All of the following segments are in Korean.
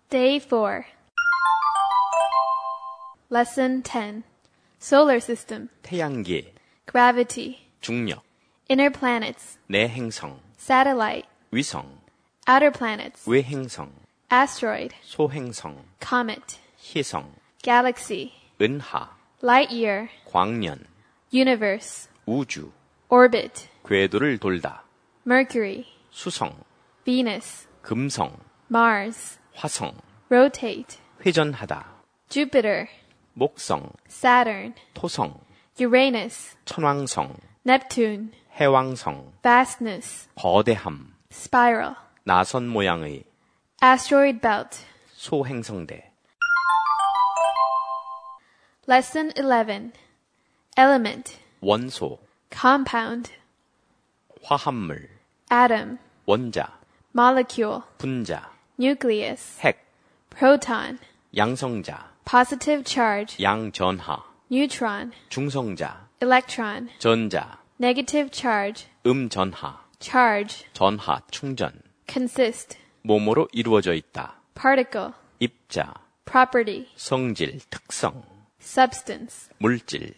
Day 4. Lesson 10. Solar System. 태양계, Gravity. 중력, Inner planets. 내행성, Satellite. 위성, Outer planets. 외행성, Asteroid. 소행성, Comet. 희성, Galaxy. 은하, Light year. 광년, Universe. 우주, Orbit. 궤도를 돌다, Mercury. 수성, Venus. 금성, Mars. 화성, Rotate. 회전하다, Jupiter. 목성, Saturn. 토성, Uranus. 천왕성, Neptune. 해왕성, Vastness. 거대함, Spiral. 나선 모양의 Asteroid belt. 소행성대. Lesson 11. Element. 원소, Compound. 화합물, Atom. 원자, Molecule. 분자, Nucleus. 핵, Proton. 양성자, Positive charge. 양전하, Neutron. 중성자, Electron. 전자, Negative charge. 음전하, Charge. 전하, 충전, Consist. 몸으로 이루어져 있다. Particle. 입자, Property. 성질, 특성, Substance. 물질.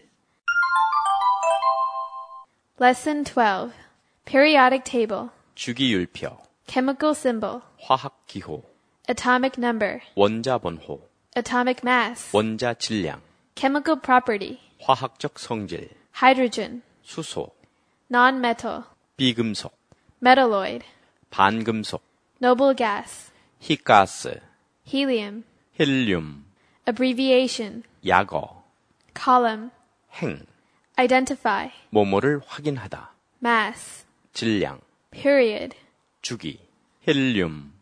Lesson 12. Periodic table. 주기율표, Chemical symbol. 화학기호, Atomic number. 원자번호, Atomic mass. 원자 질량, Chemical property. 화학적 성질, Hydrogen. 수소, Non-metal. 비금속, Metalloid. 반금속, Noble gas. 희가스, Helium. 헬륨, Abbreviation. 약어, Column. 행, Identify. 뭐뭐를 확인하다, Mass. 질량, Period. 주기, 헬륨,